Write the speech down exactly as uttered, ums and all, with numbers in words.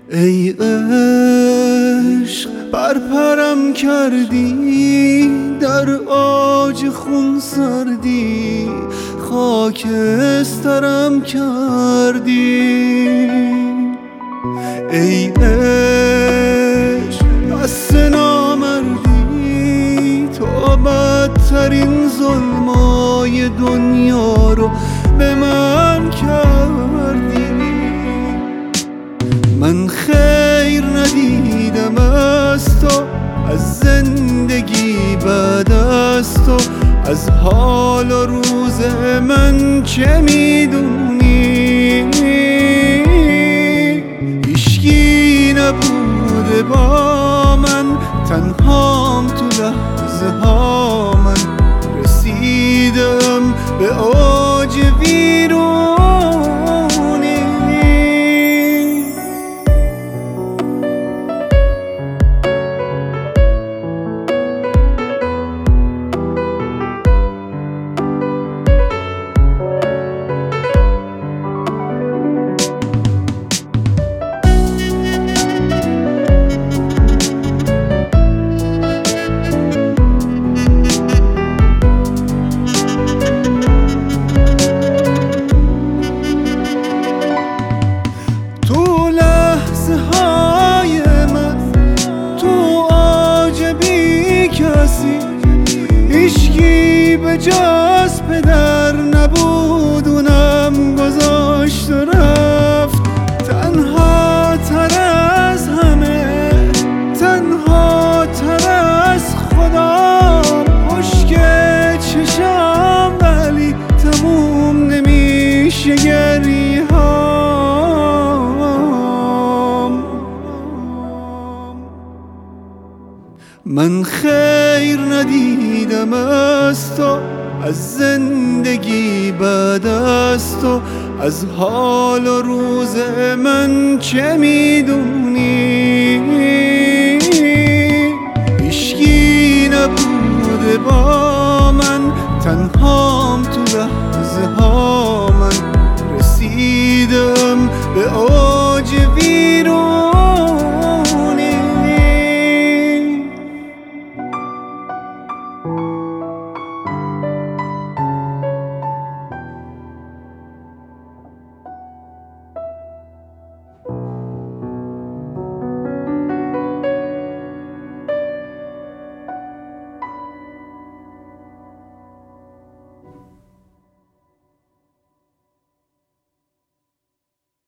ای عشق پرپرم کردی، در آج خون سردی، خاکسترم کردی. ای عشق دست نامردی، تو بدترین ظلمای دنیا رو به من کردی. من خیر ندیدم از تو، از زندگی بعد از تو، از حال و روز من چه میدونی؟ هیچکی نبوده با من، تنهام تو لحظه ها من رسیدم به اوج ویرونی. هیچکی به جز پدر نبود، اونم گذاشت و رفت. تنها تر از همه، تنها تر از خدا، پشت چشم ولی تموم نمیشه گریه هام. من خیر ندیدم از تو، از زندگی بعد از تو، از حال و روز من چه میدونی؟